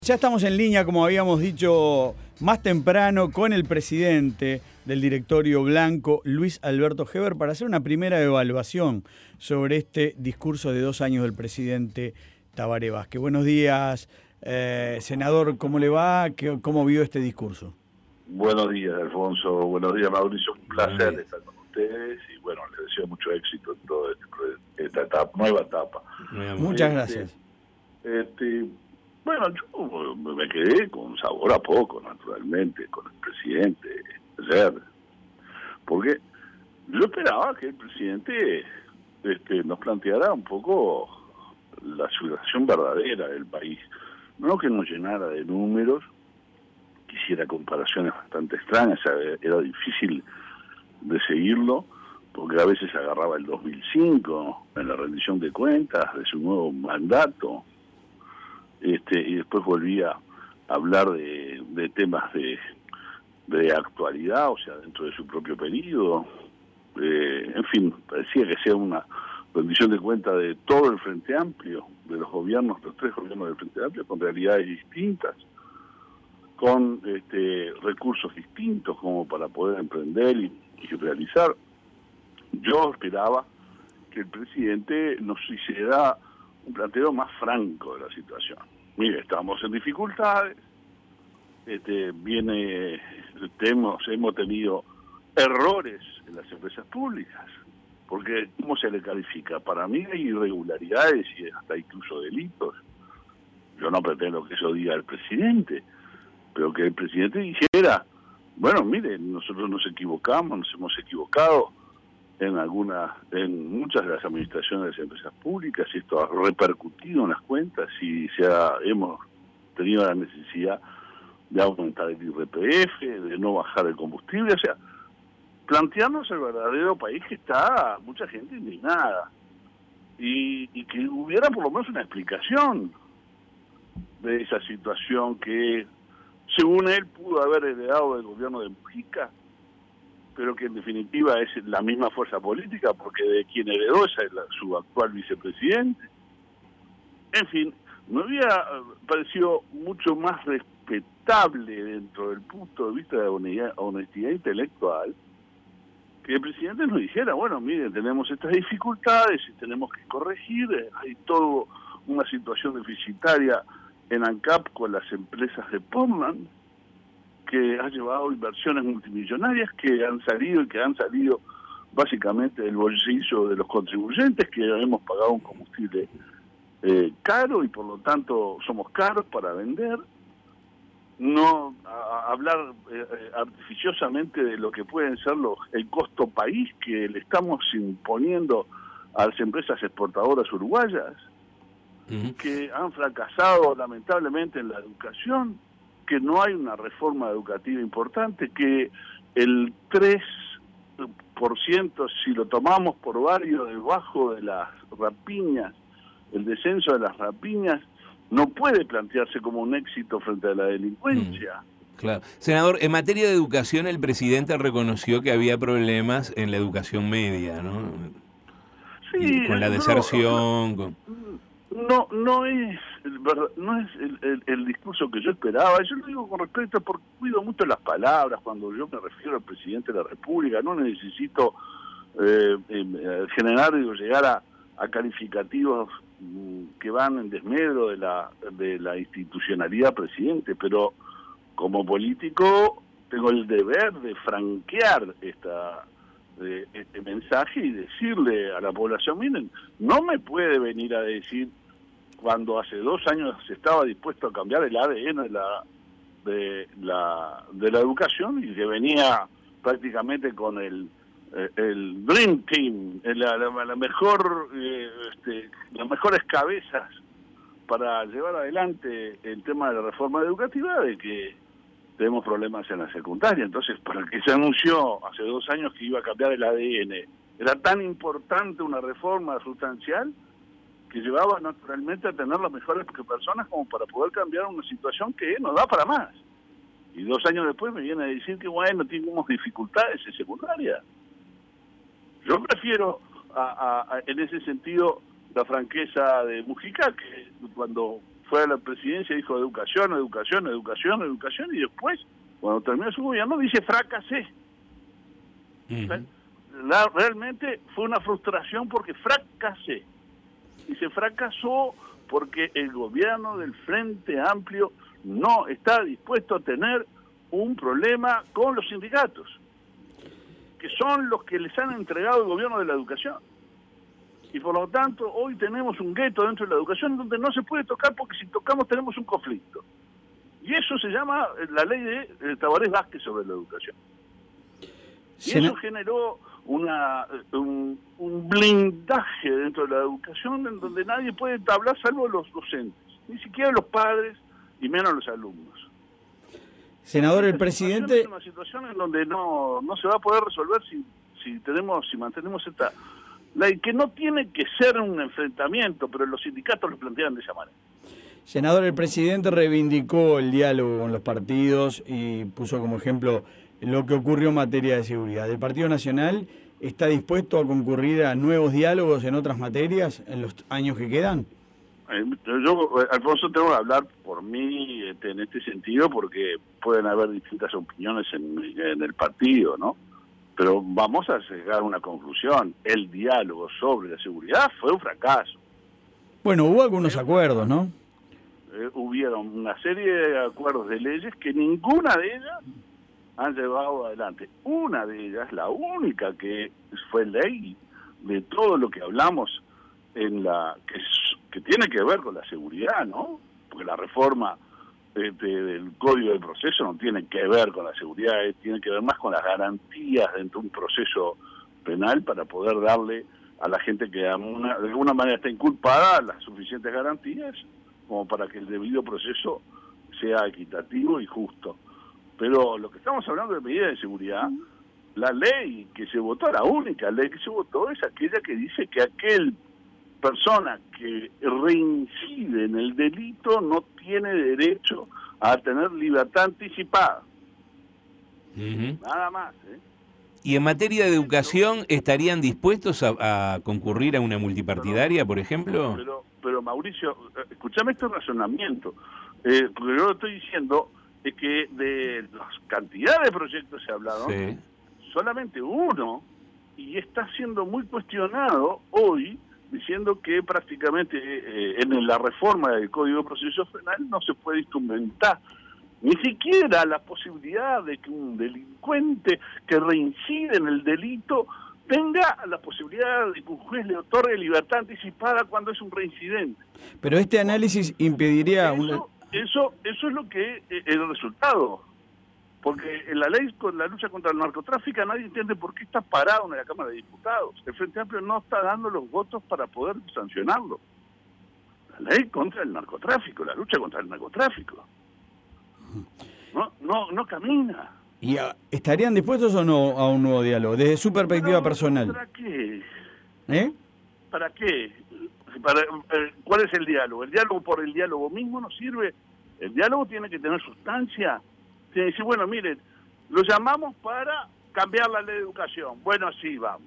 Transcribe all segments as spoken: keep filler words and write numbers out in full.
Ya estamos en línea, como habíamos dicho más temprano, con el presidente del directorio blanco, Luis Alberto Heber, para hacer una primera evaluación sobre este discurso de dos años del presidente Tabaré Vázquez. Buenos días, eh, senador, ¿cómo le va? ¿Qué, ¿Cómo vio este discurso? Buenos días, Alfonso. Buenos días, Mauricio. Un placer estar con ustedes y bueno, les deseo mucho éxito en toda esta etapa, nueva etapa. Muchas este, gracias. Este, bueno, yo me quedé con sabor a poco, naturalmente, con el presidente ayer, porque yo esperaba que el presidente este, nos planteara un poco la situación verdadera del país, no que nos llenara de números, quisiera comparaciones bastante extrañas, era difícil de seguirlo, porque a veces agarraba el dos mil cinco en la rendición de cuentas de su nuevo mandato, este y después volvía a hablar de, de temas de, de actualidad, o sea, dentro de su propio periodo. Eh, en fin, parecía que sea una rendición de cuentas de todo el Frente Amplio, de los gobiernos, los tres gobiernos del Frente Amplio, con realidades distintas, con este, recursos distintos como para poder emprender y, y realizar. Yo esperaba que el presidente nos hiciera un planteo más franco de la situación. Mire, estamos en dificultades, este, viene, hemos, hemos tenido errores en las empresas públicas, porque ¿cómo se le califica? Para mí hay irregularidades y hasta incluso delitos. Yo no pretendo que eso diga el presidente, pero que el presidente dijera, bueno, mire, nosotros nos equivocamos, nos hemos equivocado en algunas, en muchas de las administraciones de empresas públicas, y esto ha repercutido en las cuentas y se ha, hemos tenido la necesidad de aumentar el I R P F, de no bajar el combustible, o sea, plantearnos el verdadero país que está mucha gente indignada, y, y que hubiera por lo menos una explicación de esa situación que, según él, pudo haber heredado del gobierno de Mujica, pero que en definitiva es la misma fuerza política, porque de quien heredó esa es la, su actual vicepresidente. En fin, me había parecido mucho más respetable dentro del punto de vista de honestidad, honestidad intelectual, que el presidente nos dijera, bueno, miren, tenemos estas dificultades y tenemos que corregir, hay toda una situación deficitaria en ANCAP con las empresas de Portland, que ha llevado inversiones multimillonarias que han salido y que han salido básicamente del bolsillo de los contribuyentes, que hemos pagado un combustible eh, caro y por lo tanto somos caros para vender. No a, a hablar eh, artificiosamente de lo que pueden ser los, el costo país que le estamos imponiendo a las empresas exportadoras uruguayas, uh-huh. que han fracasado lamentablemente en la educación, que no hay una reforma educativa importante, que el tres por ciento, si lo tomamos por barrio debajo de las rapiñas, el descenso de las rapiñas, no puede plantearse como un éxito frente a la delincuencia. Mm, claro. Senador, en materia de educación, el presidente reconoció que había problemas en la educación media, ¿no? Sí. Y con la deserción... No, con... no, no es... no es el, el, el discurso que yo esperaba. Yo lo digo con respeto porque cuido mucho las palabras cuando yo me refiero al presidente de la República. No necesito eh, eh, generar o llegar a, a calificativos mm, que van en desmedro de la, de la institucionalidad presidente, pero como político tengo el deber de franquear esta de este mensaje y decirle a la población, miren, no me puede venir a decir cuando hace dos años se estaba dispuesto a cambiar el A D N de la de la de la educación y que venía prácticamente con el eh, el Dream Team, la, la, la mejor eh, este, las mejores cabezas para llevar adelante el tema de la reforma educativa, de que tenemos problemas en la secundaria. Entonces, para que se anunció hace dos años que iba a cambiar el A D N, era tan importante una reforma sustancial que llevaba naturalmente a tener las mejores personas como para poder cambiar una situación que no da para más. Y dos años después me viene a decir que, bueno, tenemos dificultades en secundaria. Yo prefiero, a, a, a, en ese sentido, la franqueza de Mujica, que cuando fue a la presidencia y dijo educación, educación, educación, educación, y después, cuando terminó su gobierno, dice fracasé. Uh-huh. O sea, la, realmente fue una frustración porque fracasé. Y se fracasó porque el gobierno del Frente Amplio no está dispuesto a tener un problema con los sindicatos, que son los que les han entregado el gobierno de la educación. Y por lo tanto, hoy tenemos un gueto dentro de la educación donde no se puede tocar porque si tocamos tenemos un conflicto. Y eso se llama la ley de eh, Tabaré Vázquez sobre la educación. Y eso generó una un, un blindaje dentro de la educación en donde nadie puede hablar salvo los docentes, ni siquiera los padres y menos los alumnos. Senador, el presidente... Es una situación en donde no, no se va a poder resolver si, si, tenemos, si mantenemos esta ley, que no tiene que ser un enfrentamiento, pero los sindicatos lo plantean de esa manera. Senador, el presidente reivindicó el diálogo con los partidos y puso como ejemplo lo que ocurrió en materia de seguridad. ¿El Partido Nacional está dispuesto a concurrir a nuevos diálogos en otras materias en los años que quedan? Eh, yo, Alfonso, tengo que hablar por mí este, en este sentido porque pueden haber distintas opiniones en, en el partido, ¿no? Pero vamos a llegar a una conclusión. El diálogo sobre la seguridad fue un fracaso. Bueno, hubo algunos acuerdos, ¿no? Eh, hubieron una serie de acuerdos de leyes que ninguna de ellas han llevado adelante. Una de ellas, la única que fue ley de todo lo que hablamos en la que, que tiene que ver con la seguridad, ¿no? Porque la reforma de, de, del Código de Proceso no tiene que ver con la seguridad, eh, tiene que ver más con las garantías dentro de un proceso penal para poder darle a la gente que de alguna, de alguna manera está inculpada las suficientes garantías como para que el debido proceso sea equitativo y justo. Pero lo que estamos hablando de medidas de seguridad, la ley que se votó, la única ley que se votó es aquella que dice que aquel persona que reincide en el delito no tiene derecho a tener libertad anticipada. Uh-huh. Nada más, ¿eh? ¿Y en materia de educación estarían dispuestos a, a concurrir a una multipartidaria, por ejemplo? Pero, pero Mauricio, escúchame este razonamiento, eh, porque yo lo estoy diciendo es que de las cantidades de proyectos se hablaron, sí. Solamente uno, y está siendo muy cuestionado hoy, diciendo que prácticamente eh, en la reforma del Código de Proceso Penal no se puede instrumentar ni siquiera la posibilidad de que un delincuente que reincide en el delito tenga la posibilidad de que un juez le otorgue libertad anticipada cuando es un reincidente. Pero este análisis impediría... Eso, una... eso, eso es lo que es el resultado. Porque en la ley con la lucha contra el narcotráfico nadie entiende por qué está parado en la Cámara de Diputados. El Frente Amplio no está dando los votos para poder sancionarlo. La ley contra el narcotráfico, la lucha contra el narcotráfico. No, no, no camina. ¿Y a, estarían dispuestos o no a un nuevo diálogo? Desde su perspectiva Pero, personal. ¿Para qué? ¿Eh? ¿Para qué? Para, eh, ¿Cuál es el diálogo? ¿El diálogo por el diálogo mismo no sirve? El diálogo tiene que tener sustancia. Tiene que decir, bueno, miren, lo llamamos para cambiar la ley de educación. Bueno, sí, vamos.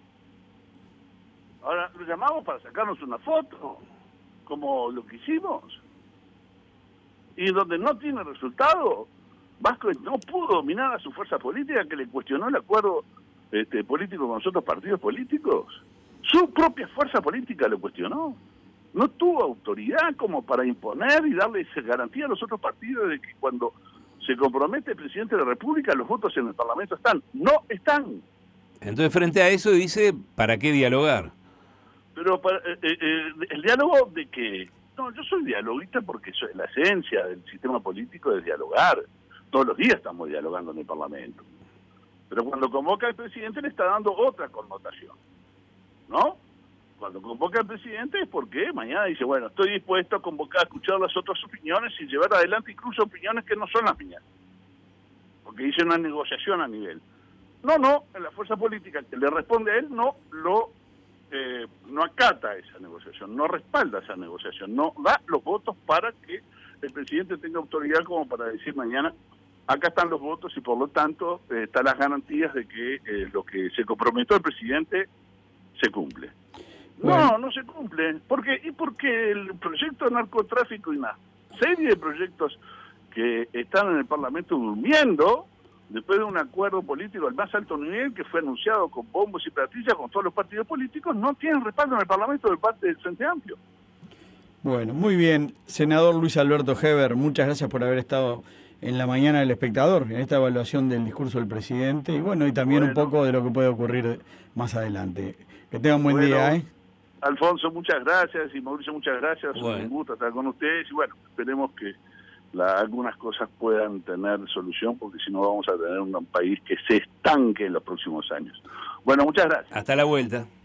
Ahora, lo llamamos para sacarnos una foto, como lo que hicimos. Y donde no tiene resultado, Vázquez no pudo dominar a su fuerza política que le cuestionó el acuerdo este, político con los otros partidos políticos. Su propia fuerza política lo cuestionó. No tuvo autoridad como para imponer y darle esa garantía a los otros partidos de que cuando se compromete el presidente de la República, los votos en el Parlamento están. No están. Entonces, frente a eso, dice, ¿para qué dialogar? Pero para, eh, eh, el diálogo de que... No, yo soy dialoguista porque soy, la esencia del sistema político es dialogar. Todos los días estamos dialogando en el Parlamento. Pero cuando convoca al presidente le está dando otra connotación, ¿no? Cuando convoca al presidente es porque mañana dice, bueno, estoy dispuesto a convocar, a escuchar las otras opiniones y llevar adelante incluso opiniones que no son las mías. Porque dice una negociación a nivel. No, no, en la fuerza política que le responde a él no lo eh, no acata esa negociación, no respalda esa negociación, no da los votos para que el presidente tenga autoridad como para decir mañana, acá están los votos y por lo tanto eh, están las garantías de que eh, lo que se comprometió el presidente se cumple. Bueno. No, no se cumple. ¿Por qué? Y porque el proyecto de narcotráfico y una serie de proyectos que están en el Parlamento durmiendo, después de un acuerdo político al más alto nivel que fue anunciado con bombos y platillas con todos los partidos políticos, no tienen respaldo en el Parlamento de parte del Frente Amplio. Bueno, muy bien. Senador Luis Alberto Heber, muchas gracias por haber estado en la mañana del Espectador, en esta evaluación del discurso del presidente, y bueno, y también bueno. un poco de lo que puede ocurrir más adelante. Que tengan buen bueno, día, ¿eh? Alfonso, muchas gracias, y Mauricio, muchas gracias. Bueno. Un gusto estar con ustedes, y bueno, esperemos que La, algunas cosas puedan tener solución, porque si no vamos a tener un país que se estanque en los próximos años. Bueno, muchas gracias. Hasta la vuelta.